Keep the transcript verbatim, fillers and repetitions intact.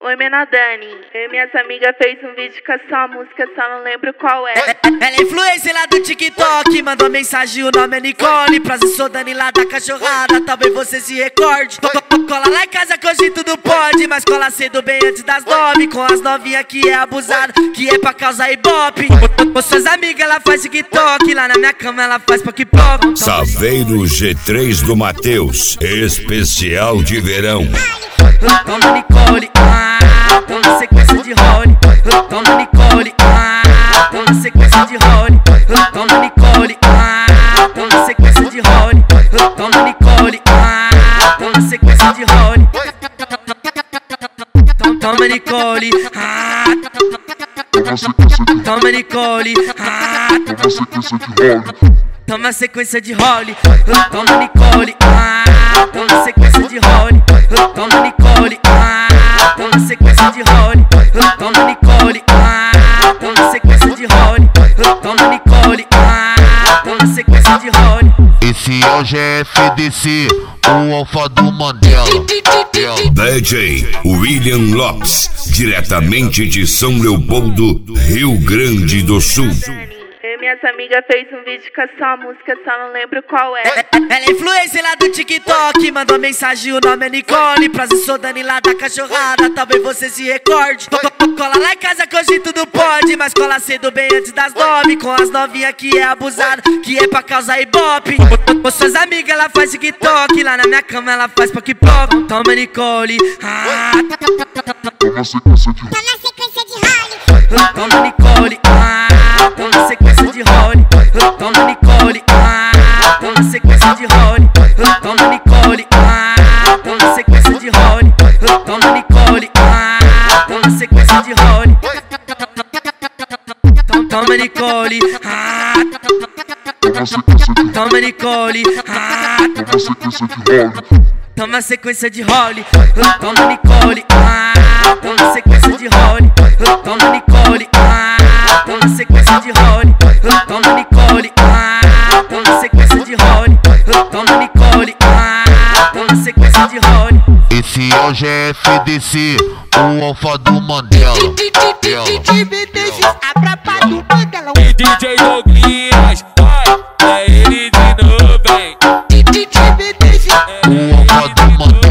Oi, Menadani. Eu e minhas amigas fez um vídeo com essa música, só não lembro qual é. Ela é influencer lá do TikTok, mandou mensagem, o nome é Nicole. Prazer, sou Dani lá da cachorrada, talvez você se recorde. Cola lá em casa que hoje tudo pode, mas cola cedo bem antes das nove. Com as novinhas que é abusada, que é pra causar ibope. Com suas amigas ela faz TikTok, lá na minha cama ela faz poc-poc. Saveiro G três do Matheus, especial de verão. Toma Nicole, ah, toma sequência de role. Toma Nicole, ah, toma sequência de role. Toma Nicole, ah, toma sequência de role. Toma Nicole, ah, toma sequência de role. Toma Nicole, ah, toma Nicole, ah, toma sequência de role. Toma Nicole, ah, toma sequência de role. Toma Nicole, ah, toma sequência de role. Toma Nicole, ah, toma sequência de role. Toma Nicole, ah, toma sequência de role. Esse é o G F D C, o alfa do Mandela. D J William Lopes, diretamente de São Leopoldo, Rio Grande do Sul. Eu e minhas amigas fez um vídeo com essa música, só não lembro qual é. Ela é influencer lá do TikTok, mandou mensagem, o nome é Nicole. Prazer, sou Dani lá da cachorrada, talvez você se recorde. Cola lá em casa que hoje tudo pode, mas cola cedo bem antes das nove. Com as novinhas que é abusada, que é pra causar ibope. Com suas amigas ela faz TikTok, lá na minha cama ela faz poc-poc. Toma Nicole, ah, Toma sequência de role. Toma Nicole, ah, toma sequência de role. Toma Nicole, ah, toma sequência de role. Toma Nicole, ah, toma sequência de role. Toma Nicole, ah, toma sequência de role. Toma Nicole, ah, toma Nicole, ah, toma sequência de role. Toma Nicole, ah, toma sequência de role. Toma Nicole, ah, toma sequência de role. Toma Nicole, ah, toma sequência de role. Toma Nicole, ah, toma sequência de role. Esse é o G F D C, o alfa do Mandela. D J Douglas, vai, é ele de novo, hein? O alfa do Mandela.